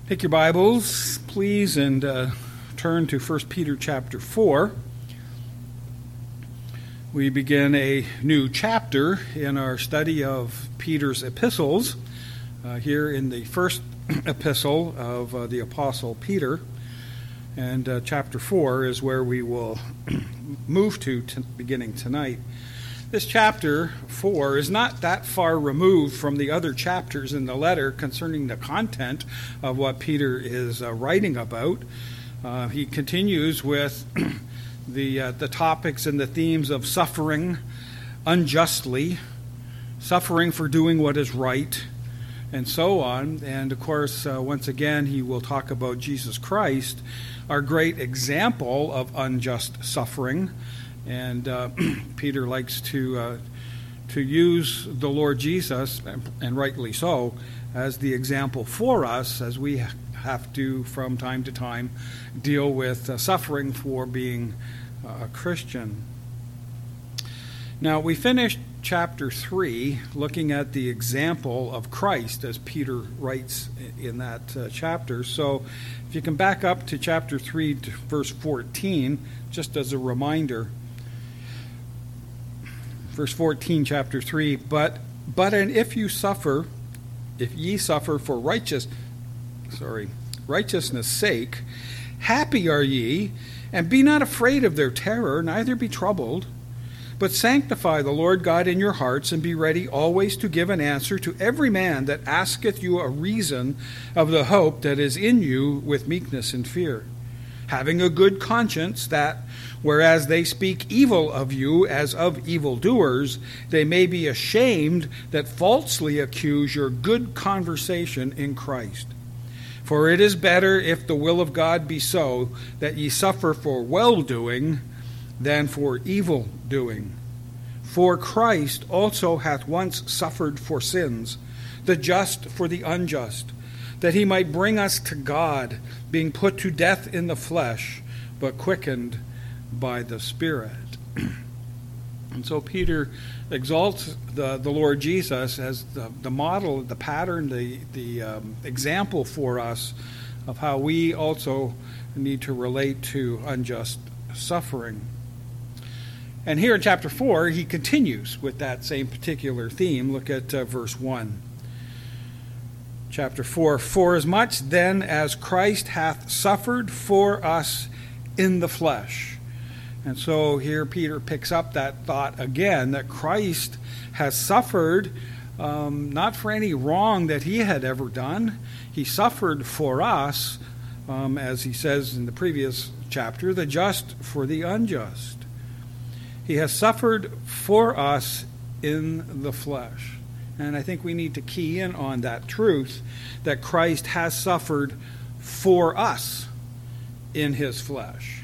Take your Bibles, please, and turn to 1 Peter chapter 4. We begin a new chapter in our study of Peter's epistles, here in the first epistle of the Apostle Peter. And chapter 4 is where we will move to beginning tonight. This chapter 4 is not that far removed from the other chapters in the letter concerning the content of what Peter is writing about. He continues with the topics and the themes of suffering unjustly, suffering for doing what is right, and so on. And of course, once again, he will talk about Jesus Christ, our great example of unjust suffering. And Peter likes to use the Lord Jesus, and rightly so, as the example for us as we have to, from time to time, deal with suffering for being a Christian. Now, we finished chapter 3 looking at the example of Christ, as Peter writes in that chapter. So if you can back up to chapter 3 to verse 14, just as a reminder. Verse 14, chapter 3, But and if ye suffer for righteousness' sake, happy are ye, and be not afraid of their terror, neither be troubled, but sanctify the Lord God in your hearts, and be ready always to give an answer to every man that asketh you a reason of the hope that is in you with meekness and fear, having a good conscience, that whereas they speak evil of you as of evildoers, they may be ashamed that falsely accuse your good conversation in Christ. For it is better, if the will of God be so, that ye suffer for well-doing than for evil-doing. For Christ also hath once suffered for sins, the just for the unjust, that he might bring us to God, being put to death in the flesh, but quickened by the Spirit. And so Peter exalts the Lord Jesus as the model, the pattern, the example for us of how we also need to relate to unjust suffering. And here in chapter 4, he continues with that same particular theme. Look at verse 1. Chapter 4, Forasmuch then as Christ hath suffered for us in the flesh. And so here Peter picks up that thought again, that Christ has suffered not for any wrong that he had ever done. He suffered for us, as he says in the previous chapter, the just for the unjust. He has suffered for us in the flesh. And I think we need to key in on that truth, that Christ has suffered for us in his flesh.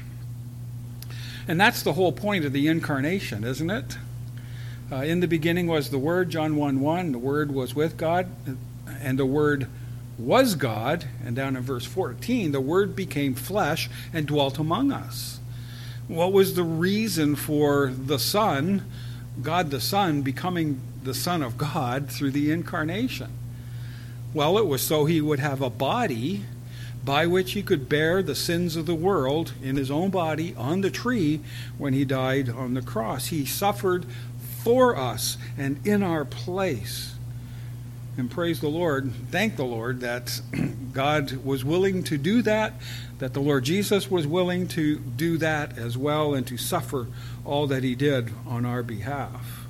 And that's the whole point of the incarnation, isn't it? In the beginning was the Word, John 1:1. The Word was with God, and the Word was God. And down in verse 14, the Word became flesh and dwelt among us. What was the reason for the Son, God the Son, becoming the Son of God through the incarnation? Well, it was so he would have a body by which he could bear the sins of the world in his own body on the tree when he died on the cross. He suffered for us and in our place. And praise the Lord, thank the Lord that God was willing to do that the Lord Jesus was willing to do that as well, and to suffer all that he did on our behalf.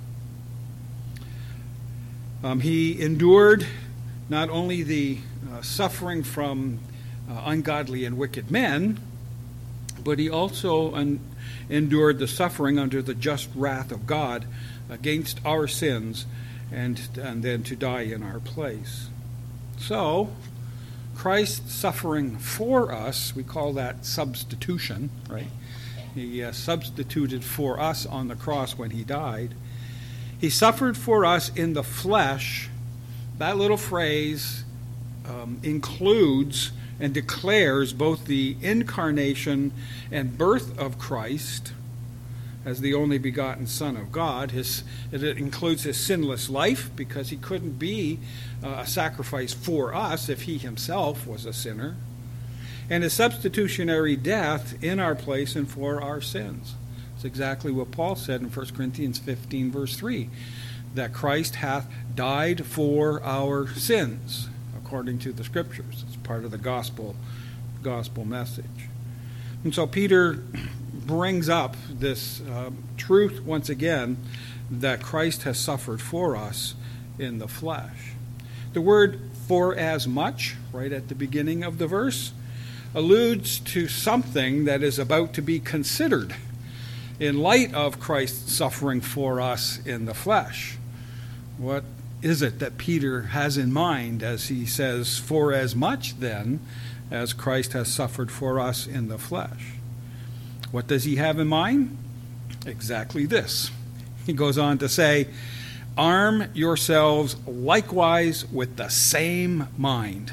He endured not only the suffering from ungodly and wicked men, but he also endured the suffering under the just wrath of God against our sins, and then to die in our place. So, Christ suffering for us, we call that substitution, right? He substituted for us on the cross when he died. He suffered for us in the flesh. That little phrase includes and declares both the incarnation and birth of Christ, as the only begotten Son of God. It includes his sinless life, because he couldn't be a sacrifice for us if he himself was a sinner. And his substitutionary death in our place and for our sins. It's exactly what Paul said in 1 Corinthians 15, verse 3, that Christ hath died for our sins, according to the Scriptures. It's part of the gospel message. And so Peter brings up this truth once again, that Christ has suffered for us in the flesh. The word "for as much," right at the beginning of the verse, alludes to something that is about to be considered in light of Christ's suffering for us in the flesh. What is it that Peter has in mind as he says, "For as much then as Christ has suffered for us in the flesh"? What does he have in mind? Exactly this. He goes on to say, "Arm yourselves likewise with the same mind."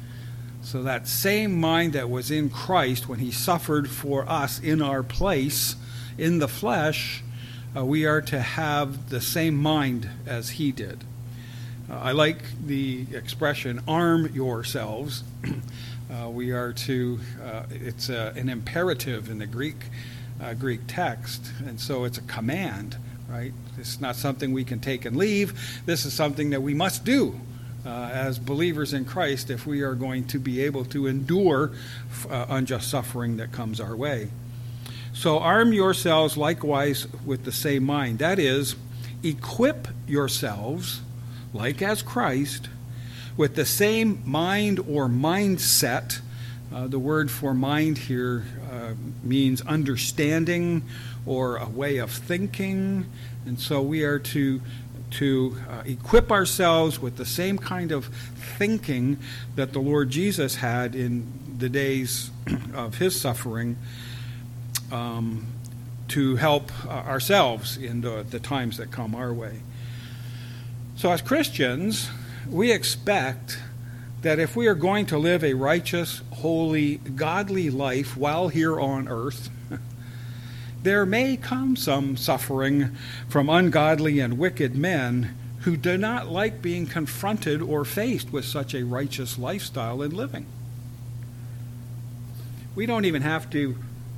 So that same mind that was in Christ when he suffered for us in our place in the flesh, we are to have the same mind as he did. I like the expression, "arm yourselves." We are to, it's an imperative in the Greek text, and so it's a command, right? It's not something we can take and leave. This is something that we must do as believers in Christ if we are going to be able to endure unjust suffering that comes our way. So arm yourselves likewise with the same mind. That is, equip yourselves, like as Christ, with the same mind or mindset. The word for mind here means understanding or a way of thinking. And so we are to equip ourselves with the same kind of thinking that the Lord Jesus had in the days of his suffering, to help ourselves in the times that come our way. So as Christians, we expect that if we are going to live a righteous, holy, godly life while here on earth, there may come some suffering from ungodly and wicked men who do not like being confronted or faced with such a righteous lifestyle and living. We don't even have to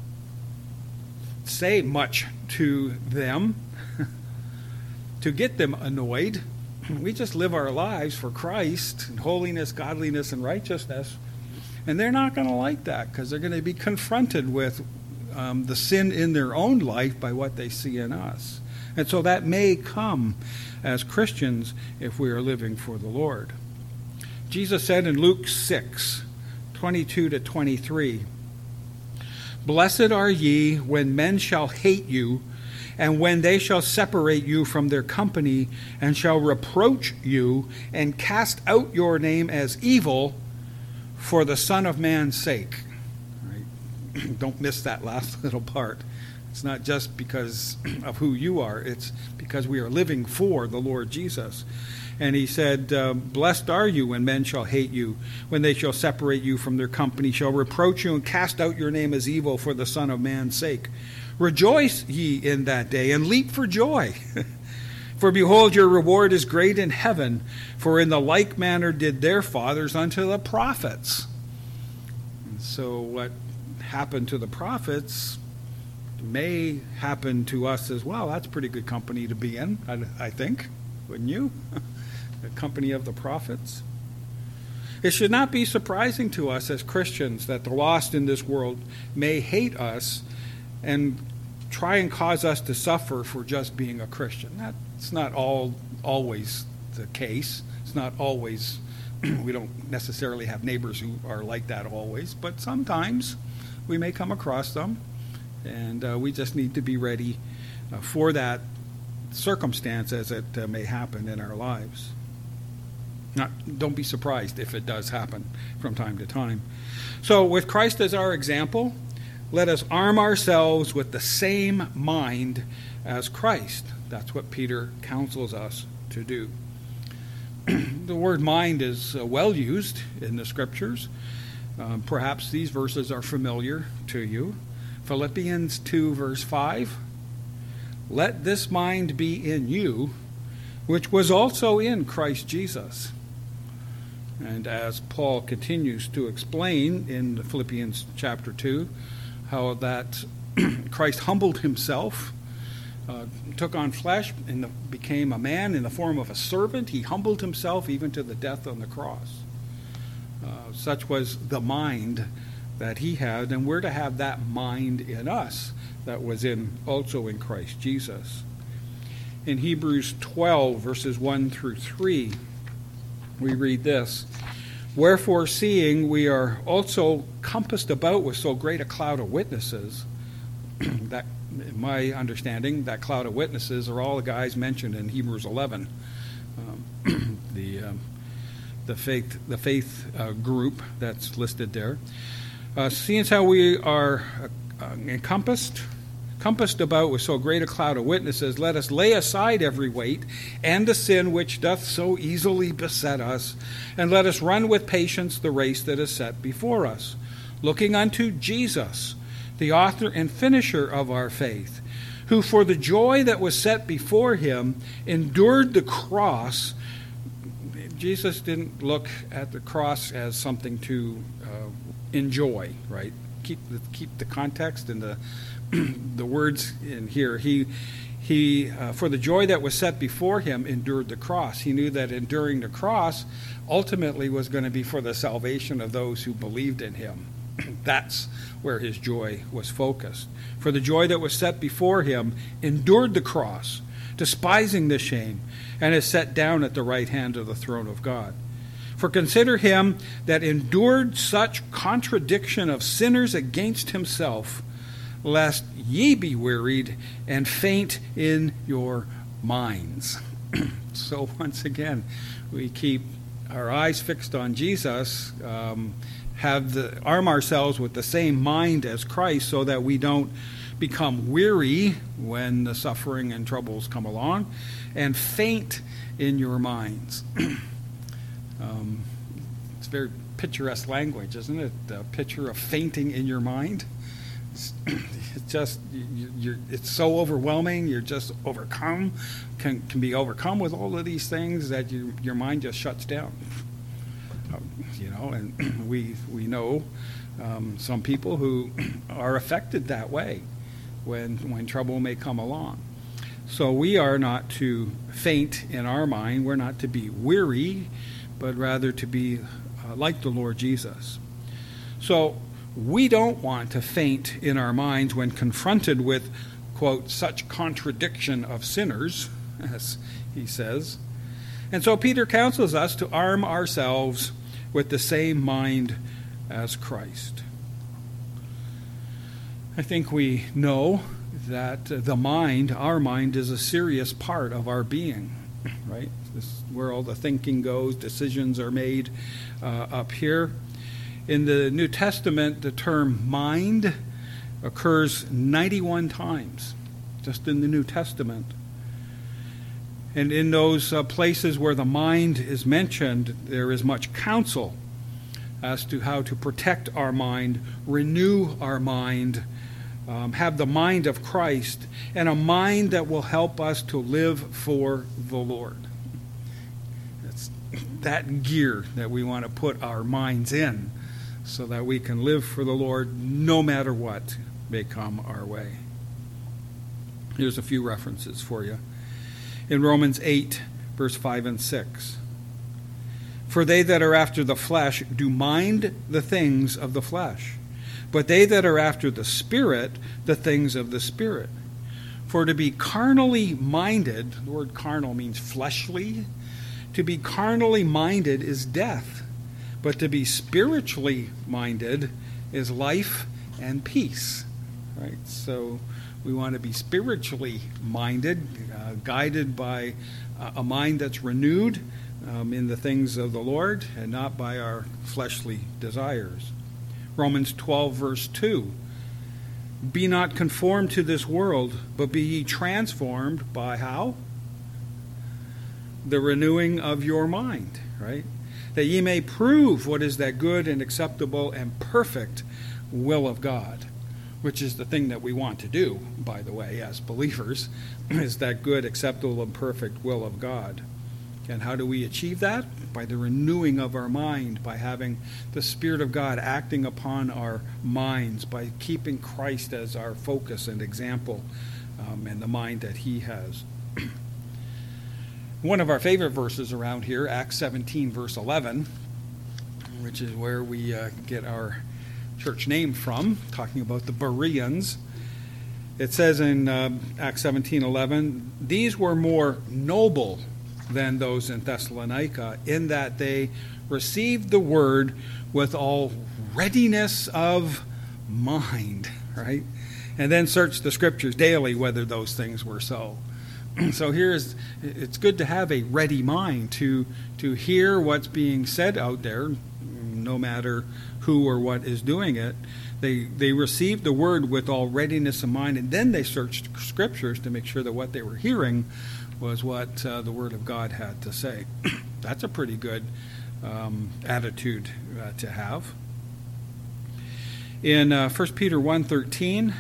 say much to them to get them annoyed. We just live our lives for Christ in holiness, godliness, and righteousness. And they're not going to like that, because they're going to be confronted with the sin in their own life by what they see in us. And so that may come as Christians if we are living for the Lord. Jesus said in Luke 6:22-23, "Blessed are ye when men shall hate you, and when they shall separate you from their company, and shall reproach you, and cast out your name as evil for the Son of Man's sake." Right? Don't miss that last little part. It's not just because of who you are, it's because we are living for the Lord Jesus. And he said, "Blessed are you when men shall hate you, when they shall separate you from their company, shall reproach you, and cast out your name as evil for the Son of Man's sake. Rejoice ye in that day, and leap for joy. For behold, your reward is great in heaven, for in the like manner did their fathers unto the prophets." And so what happened to the prophets may happen to us as well. That's pretty good company to be in, I think. Wouldn't you? The company of the prophets. It should not be surprising to us as Christians that the lost in this world may hate us and try and cause us to suffer for just being a Christian. That's not always the case. It's not always, we don't necessarily have neighbors who are like that always, but sometimes we may come across them, and we just need to be ready for that circumstance as it may happen in our lives. Don't be surprised if it does happen from time to time. So with Christ as our example, let us arm ourselves with the same mind as Christ. That's what Peter counsels us to do. The word mind is well used in the Scriptures. Perhaps these verses are familiar to you. Philippians 2, verse 5. let this mind be in you, which was also in Christ Jesus. And as Paul continues to explain in Philippians chapter 2, how that Christ humbled himself, took on flesh, and became a man in the form of a servant. He humbled himself even to the death on the cross. Such was the mind that he had, and we're to have that mind in us that was also in Christ Jesus. In Hebrews 12, verses 1 through 3, we read this: "Wherefore, seeing we are also compassed about with so great a cloud of witnesses," that, in my understanding, that cloud of witnesses are all the guys mentioned in Hebrews 11, the faith group that's listed there. "Seeing how we are compassed about with so great a cloud of witnesses, let us lay aside every weight and the sin which doth so easily beset us, and let us run with patience the race that is set before us, looking unto Jesus, the author and finisher of our faith, who for the joy that was set before him endured the cross." Jesus didn't look at the cross as something to enjoy, right? Keep the context and the words in here. He for the joy that was set before him endured the cross. He knew that enduring the cross ultimately was going to be for the salvation of those who believed in him. That's where his joy was focused. For the joy that was set before him endured the cross, despising the shame, and is set down at the right hand of the throne of God. For consider him that endured such contradiction of sinners against himself, lest ye be wearied and faint in your minds. So once again, we keep our eyes fixed on Jesus, arm ourselves with the same mind as Christ, so that we don't become weary when the suffering and troubles come along, and faint in your minds. It's very picturesque language, isn't it? The picture of fainting in your mind. It's just, it's so overwhelming. You're just overcome, can be overcome with all of these things that your mind just shuts down. And we know some people who are affected that way when trouble may come along. So we are not to faint in our mind. We're not to be weary, but rather to be like the Lord Jesus. So we don't want to faint in our minds when confronted with, quote, such contradiction of sinners, as he says. And so Peter counsels us to arm ourselves with the same mind as Christ. I think we know that our mind is a serious part of our being, right? This is where all the thinking goes, decisions are made up here. In the New Testament, the term mind occurs 91 times, just in the New Testament. And in those places where the mind is mentioned, there is much counsel as to how to protect our mind, renew our mind, have the mind of Christ, and a mind that will help us to live for the Lord. It's that gear that we want to put our minds in so that we can live for the Lord no matter what may come our way. Here's a few references for you. In Romans 8, verse 5 and 6. For they that are after the flesh do mind the things of the flesh, but they that are after the Spirit, the things of the Spirit. For to be carnally minded, the word carnal means fleshly, to be carnally minded is death, but to be spiritually minded is life and peace. Right? So we want to be spiritually minded, guided by a mind that's renewed in the things of the Lord, and not by our fleshly desires. Romans 12, verse 2. Be not conformed to this world, but be ye transformed by how? The renewing of your mind, right? That ye may prove what is that good and acceptable and perfect will of God. which is the thing that we want to do, by the way, as believers, is that good, acceptable, and perfect will of God. And how do we achieve that? By the renewing of our mind, by having the Spirit of God acting upon our minds, by keeping Christ as our focus and example in the mind that he has. One of our favorite verses around here, Acts 17, verse 11, which is where we get our church name from, talking about the Bereans. It says in Acts 17:11, these were more noble than those in Thessalonica, in that they received the word with all readiness of mind, right? And then searched the scriptures daily whether those things were so. So it's good to have a ready mind to hear what's being said out there, no matter who or what is doing it. They received the word with all readiness of mind, and then they searched scriptures to make sure that what they were hearing was what the word of God had to say. That's a pretty good attitude to have. In 1 Peter 1:13,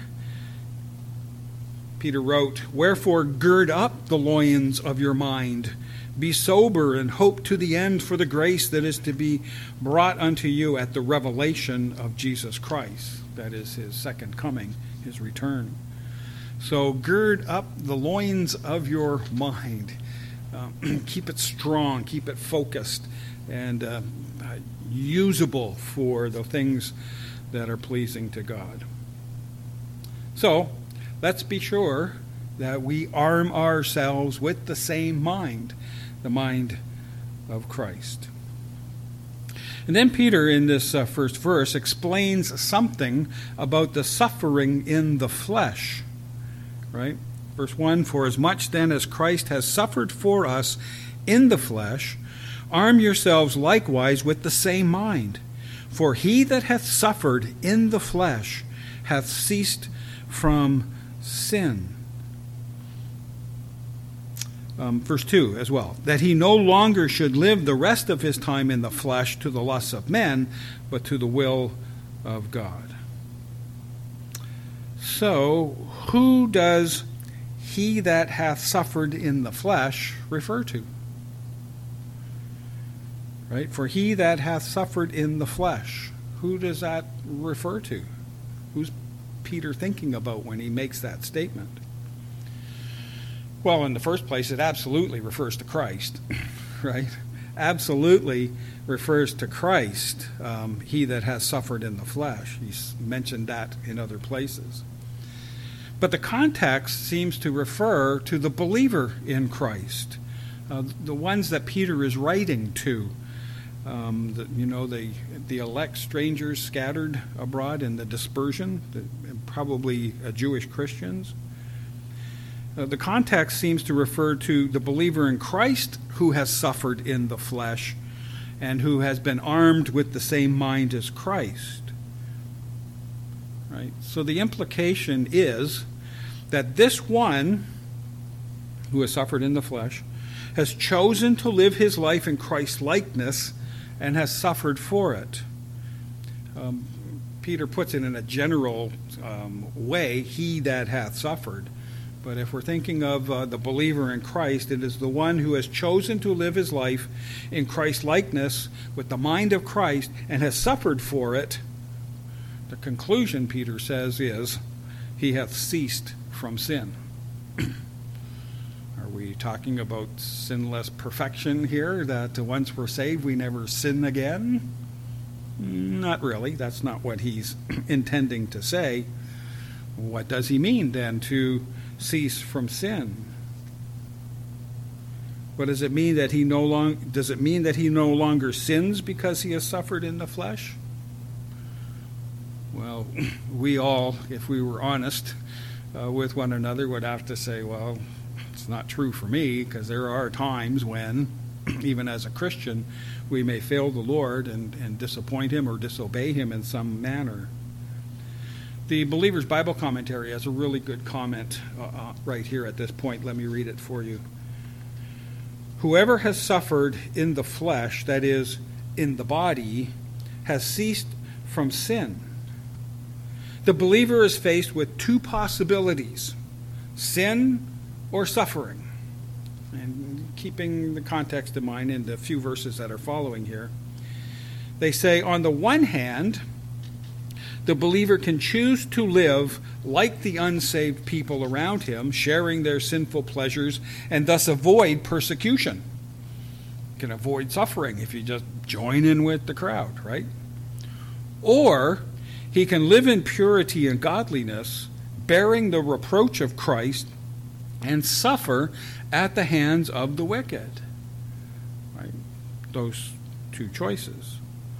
Peter wrote, wherefore gird up the loins of your mind, be sober, and hope to the end for the grace that is to be brought unto you at the revelation of Jesus Christ. That is his second coming, his return. So gird up the loins of your mind. Keep it strong, keep it focused, and usable for the things that are pleasing to God. So, let's be sure that we arm ourselves with the same mind, the mind of Christ. And then Peter, in this first verse, explains something about the suffering in the flesh. Right? Verse 1, for as much then as Christ has suffered for us in the flesh, arm yourselves likewise with the same mind. For he that hath suffered in the flesh hath ceased from sin. Verse 2 as well, that he no longer should live the rest of his time in the flesh to the lusts of men, but to the will of God. So, who does he that hath suffered in the flesh refer to? Right? For he that hath suffered in the flesh, who does that refer to? Who's Peter thinking about when he makes that statement? Well, in the first place, it absolutely refers to Christ, right? Absolutely refers to Christ, he that has suffered in the flesh. He's mentioned that in other places. But the context seems to refer to the believer in Christ, the ones that Peter is writing to. The elect strangers scattered abroad in the dispersion, probably Jewish Christians. The context seems to refer to the believer in Christ who has suffered in the flesh and who has been armed with the same mind as Christ. Right? So the implication is that this one who has suffered in the flesh has chosen to live his life in Christ's likeness and has suffered for it. Peter puts it in a general way, he that hath suffered. But if we're thinking of the believer in Christ, it is the one who has chosen to live his life in Christ's likeness with the mind of Christ and has suffered for it. The conclusion, Peter says, is he hath ceased from sin. Are we talking about sinless perfection here, that once we're saved we never sin again? Not really. That's not what he's intending to say. What does he mean then to cease from sin? What does it mean that he no longer sins because he has suffered in the flesh? Well, we all, if we were honest with one another, would have to say, well, it's not true for me, because there are times when, even as a Christian, we may fail the Lord and disappoint him or disobey him in some manner. The Believer's Bible Commentary has a really good comment right here at this point. Let me read it for you. Whoever has suffered in the flesh, that is, in the body, has ceased from sin. The believer is faced with two possibilities: sin or suffering. And keeping the context in mind in the few verses that are following here, they say, on the one hand, the believer can choose to live like the unsaved people around him, sharing their sinful pleasures, and thus avoid persecution. You can avoid suffering if you just join in with the crowd, right? Or he can live in purity and godliness, bearing the reproach of Christ, and suffer at the hands of the wicked. Right? Those two choices.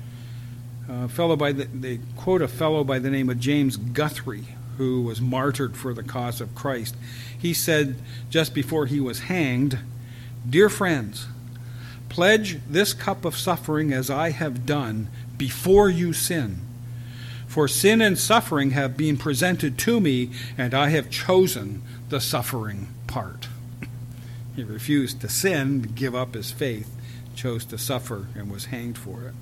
They quote a fellow by the name of James Guthrie, who was martyred for the cause of Christ. He said just before he was hanged, "Dear friends, pledge this cup of suffering as I have done before you sin. For sin and suffering have been presented to me, and I have chosen the suffering part." He refused to sin, give up his faith, chose to suffer, and was hanged for it.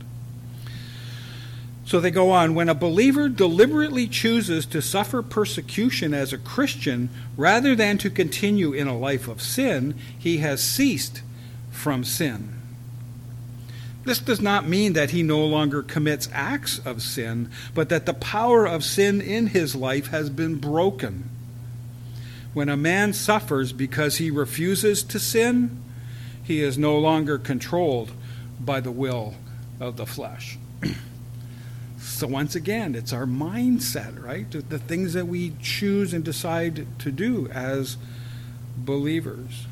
So they go on, when a believer deliberately chooses to suffer persecution as a Christian rather than to continue in a life of sin, he has ceased from sin. This does not mean that he no longer commits acts of sin, but that the power of sin in his life has been broken. When a man suffers because he refuses to sin, he is no longer controlled by the will of the flesh. So once again, it's our mindset, right? The things that we choose and decide to do as believers.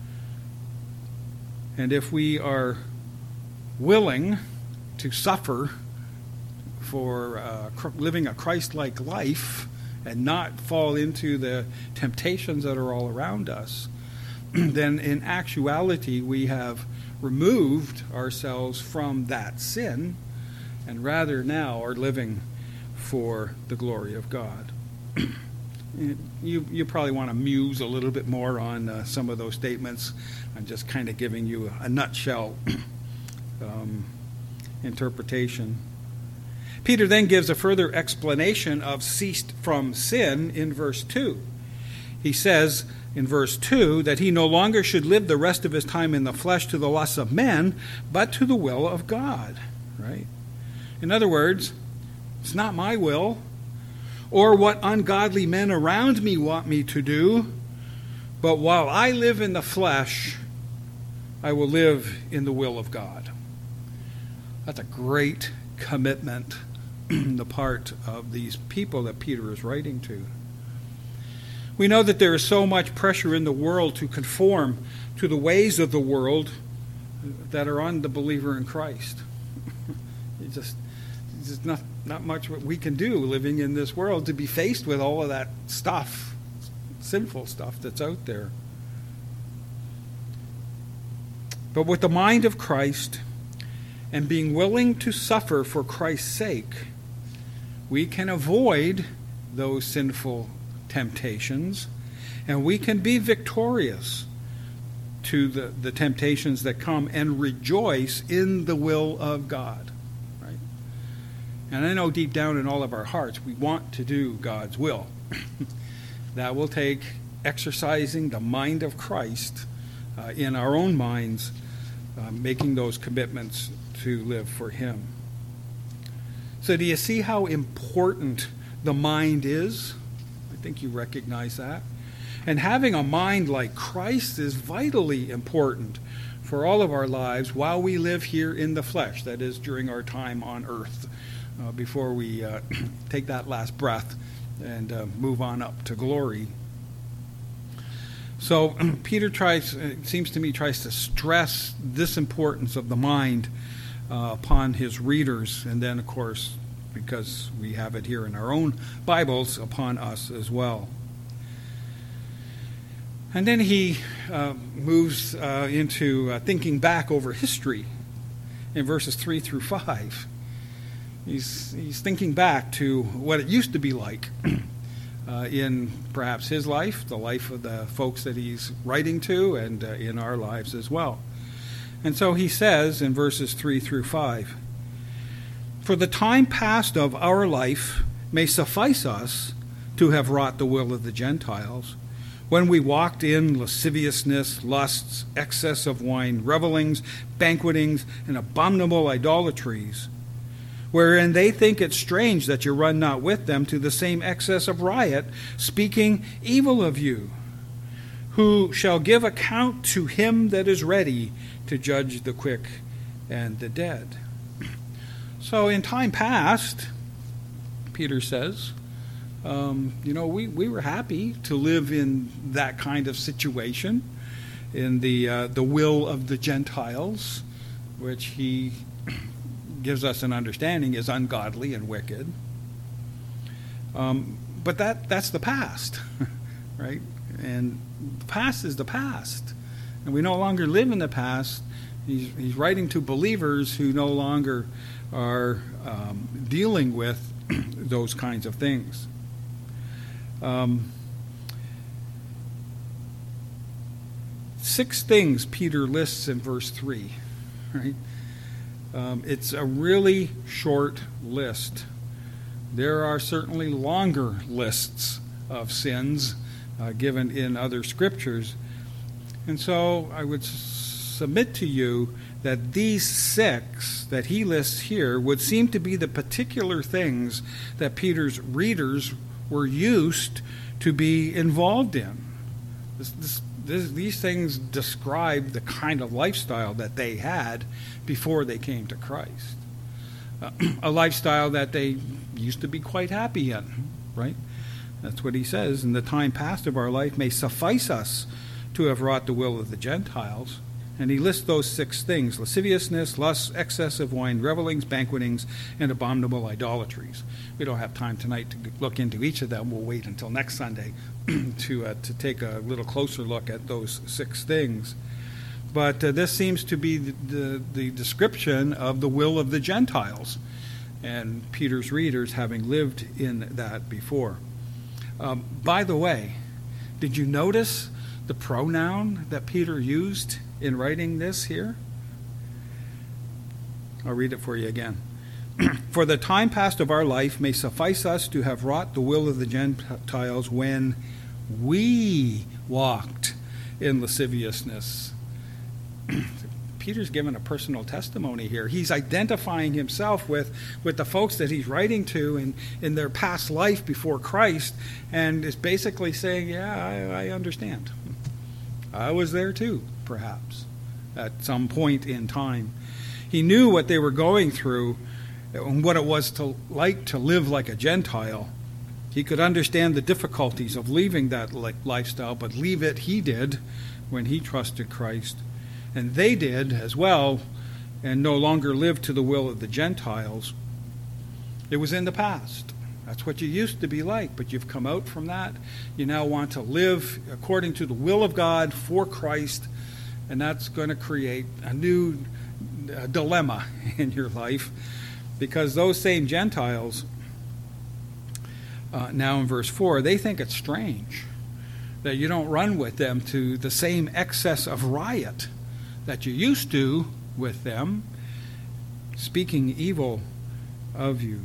And if we are willing to suffer for living a Christ-like life and not fall into the temptations that are all around us, then in actuality we have removed ourselves from that sin and rather now are living for the glory of God. You probably want to muse a little bit more on some of those statements. I'm just kind of giving you a nutshell interpretation. Peter then gives a further explanation of ceased from sin in verse 2. He says in verse 2 that he no longer should live the rest of his time in the flesh to the lusts of men, but to the will of God. Right? In other words, it's not my will or what ungodly men around me want me to do, but while I live in the flesh, I will live in the will of God. That's a great commitment on the part of these people that Peter is writing to. We know that there is so much pressure in the world to conform to the ways of the world that are on the believer in Christ. There's not much what we can do living in this world to be faced with all of that stuff, sinful stuff that's out there. But with the mind of Christ and being willing to suffer for Christ's sake, we can avoid those sinful temptations and we can be victorious to the temptations that come and rejoice in the will of God. Right? And I know deep down in all of our hearts we want to do God's will. That will take exercising the mind of Christ in our own minds, making those commitments to live for Him. So do you see how important the mind is? I think you recognize that. And having a mind like Christ is vitally important for all of our lives while we live here in the flesh, that is, during our time on earth, before we take that last breath and move on up to glory. So Peter tries to stress this importance of the mind upon his readers, and then, of course, because we have it here in our own Bibles, upon us as well. And then he moves into thinking back over history in verses 3 through 5. He's thinking back to what it used to be like in perhaps his life, the life of the folks that he's writing to, and in our lives as well. And so he says in verses 3 through 5, "For the time past of our life may suffice us to have wrought the will of the Gentiles, when we walked in lasciviousness, lusts, excess of wine, revellings, banquetings, and abominable idolatries, wherein they think it strange that you run not with them to the same excess of riot, speaking evil of you, who shall give account to him that is ready to judge the quick and the dead. So in time past, Peter says, we were happy to live in that kind of situation, in the will of the Gentiles, which he gives us an understanding is ungodly and wicked. But that's the past, right? And the past is the past, and we no longer live in the past. He's writing to believers who no longer are dealing with those kinds of things. 6 things Peter lists in verse 3, right? It's a really short list. There are certainly longer lists of sins given in other scriptures. And so I would submit to you that these 6 that he lists here would seem to be the particular things that Peter's readers were used to be involved in. These things describe the kind of lifestyle that they had before they came to Christ. A lifestyle that they used to be quite happy in, right? That's what he says. In the time past of our life may suffice us to have wrought the will of the Gentiles. And he lists those 6 things: lasciviousness, lust, excess of wine, revellings, banquetings, and abominable idolatries. We don't have time tonight to look into each of them. We'll wait until next Sunday to take a little closer look at those 6 things. But this seems to be the description of the will of the Gentiles, and Peter's readers having lived in that before. By the way, did you notice the pronoun that Peter used in writing this here? I'll read it for you again. For the time past of our life may suffice us to have wrought the will of the Gentiles when we walked in lasciviousness. Peter's given a personal testimony here. He's identifying himself with the folks that he's writing to in their past life before Christ, and is basically saying, yeah, I understand. I was there too, perhaps, at some point in time. He knew what they were going through and what it was to live like a Gentile. He could understand the difficulties of leaving that lifestyle, but leave it he did when he trusted Christ. And they did as well, and no longer lived to the will of the Gentiles. It was in the past. That's what you used to be like, but you've come out from that. You now want to live according to the will of God for Christ, and that's going to create a new dilemma in your life, because those same Gentiles, now in verse 4, they think it's strange that you don't run with them to the same excess of riot that you used to with them, speaking evil of you.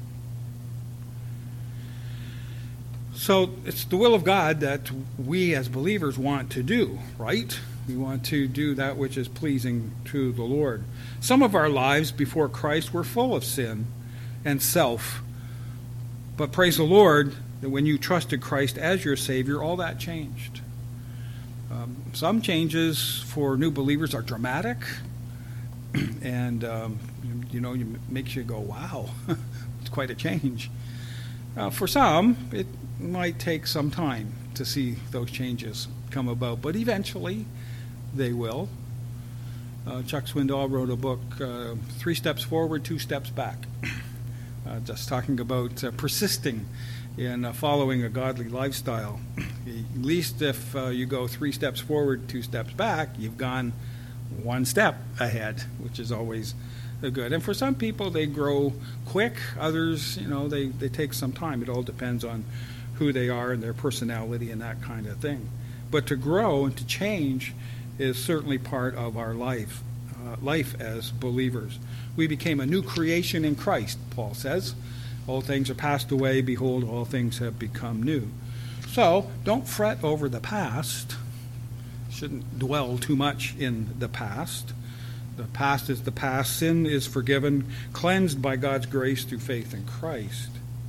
So it's the will of God that we as believers want to do, right? We want to do that which is pleasing to the Lord. Some of our lives before Christ were full of sin and self. But praise the Lord that when you trusted Christ as your Savior, all that changed. Some changes for new believers are dramatic, and it makes you go, wow, it's quite a change. For some, it might take some time to see those changes come about, but eventually they will. Chuck Swindoll wrote a book, 3 Steps Forward, 2 Steps Back, just talking about persisting in following a godly lifestyle. At least if you go 3 steps forward, 2 steps back, you've gone 1 step ahead, which is always good. And for some people, they grow quick. Others, they take some time. It all depends on who they are and their personality and that kind of thing. But to grow and to change is certainly part of our life as believers. We became a new creation in Christ, Paul says. Old things are passed away. Behold, all things have become new. So don't fret over the past. Shouldn't dwell too much in the past. The past is the past. Sin is forgiven, cleansed by God's grace through faith in Christ.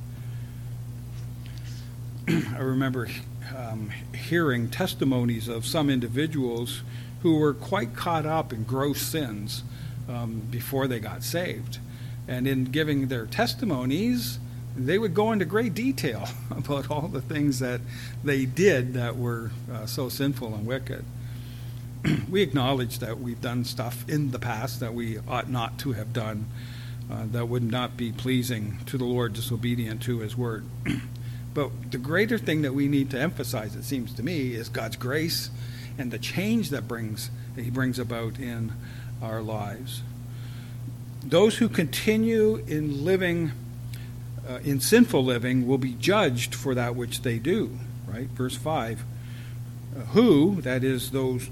I remember hearing testimonies of some individuals who were quite caught up in gross sins before they got saved. And in giving their testimonies, they would go into great detail about all the things that they did that were so sinful and wicked. We acknowledge that we've done stuff in the past that we ought not to have done, that would not be pleasing to the Lord, disobedient to his word. But the greater thing that we need to emphasize, it seems to me, is God's grace and the change that he brings about in our lives. Those who continue in living, in sinful living, will be judged for that which they do. Right, verse 5. Who, that is, those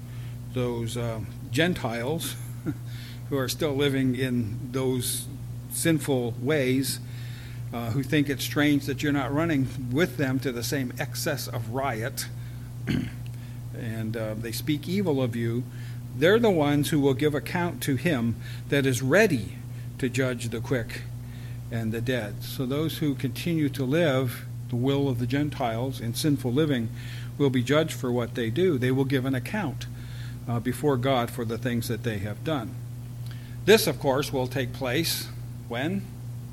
Gentiles who are still living in those sinful ways, who think it's strange that you're not running with them to the same excess of riot, and they speak evil of you, they're the ones who will give account to him that is ready to judge the quick and the dead. So those who continue to live the will of the Gentiles in sinful living will be judged for what they do. They will give an account before God for the things that they have done. This, of course, will take place when?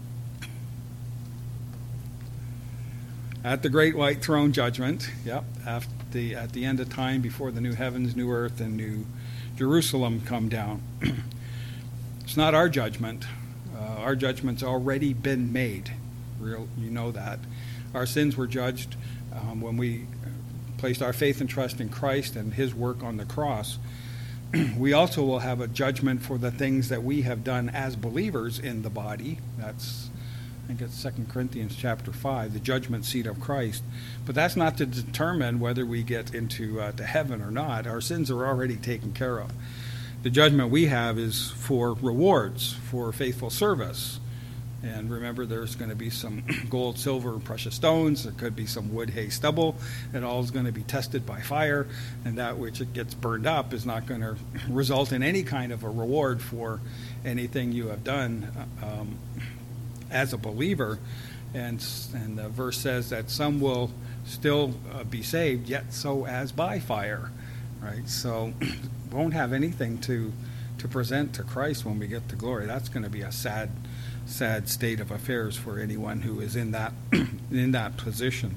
At the great white throne judgment. Yep, at the end of time, before the new heavens, new earth, and new Jerusalem come down. It's not our judgment. Our judgment's already been made. You know that. Our sins were judged when we placed our faith and trust in Christ and his work on the cross. We also will have a judgment for the things that we have done as believers in the body. That's, I think it's 2 Corinthians chapter 5, the judgment seat of Christ. But that's not to determine whether we get into to heaven or not. Our sins are already taken care of. The judgment we have is for rewards, for faithful service. And remember, there's going to be some gold, silver, and precious stones. There could be some wood, hay, stubble. It all is going to be tested by fire. And that which it gets burned up is not going to result in any kind of a reward for anything you have done as a believer. And the verse says that some will still be saved, yet so as by fire. Right? So won't have anything to present to Christ when we get to glory. That's going to be a sad state of affairs for anyone who is in that position.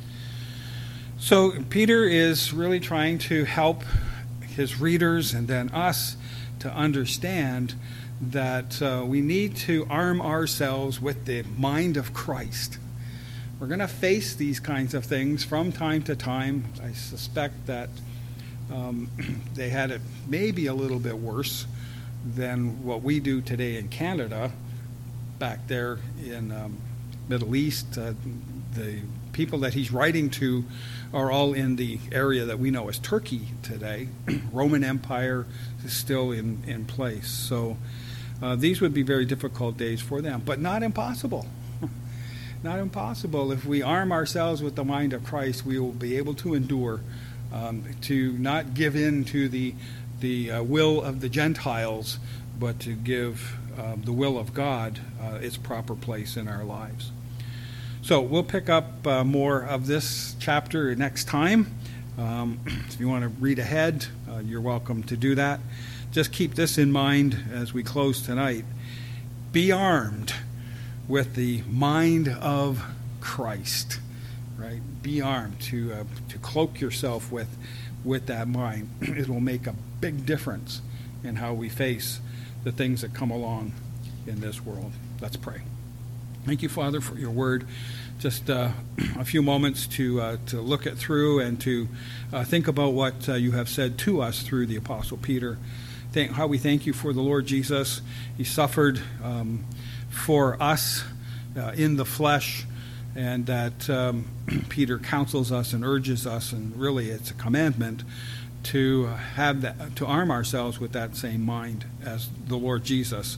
So Peter is really trying to help his readers and then us to understand that we need to arm ourselves with the mind of Christ. We're going to face these kinds of things from time to time. I suspect that they had it maybe a little bit worse than what we do today in Canada. Back there in Middle East, the people that he's writing to are all in the area that we know as Turkey today. Roman Empire is still in place. So these would be very difficult days for them, but not impossible. Not impossible. If we arm ourselves with the mind of Christ, we will be able to endure, to not give in to the will of the Gentiles, but to give the will of God its proper place in our lives. So we'll pick up more of this chapter next time. If you want to read ahead, you're welcome to do that. Just keep this in mind as we close tonight. Be armed with the mind of Christ. Right? Be armed to cloak yourself with that mind. It will make a big difference in how we face the things that come along in this world. Let's pray. Thank you, Father, for your word. Just a few moments to look it through and to think about what you have said to us through the Apostle Peter. How we thank you for the Lord Jesus. He suffered for us in the flesh, and that Peter counsels us and urges us, and really it's a commandment to have that, to arm ourselves with that same mind as the Lord Jesus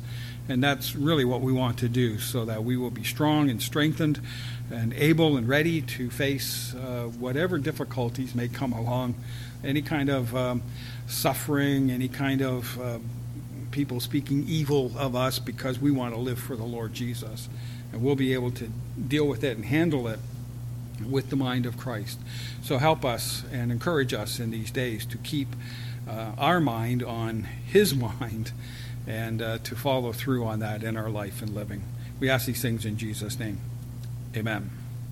And that's really what we want to do, so that we will be strong and strengthened and able and ready to face whatever difficulties may come along, any kind of suffering, any kind of people speaking evil of us, because we want to live for the Lord Jesus. And we'll be able to deal with it and handle it with the mind of Christ. So help us and encourage us in these days to keep our mind on his mind, and to follow through on that in our life and living. We ask these things in Jesus' name. Amen.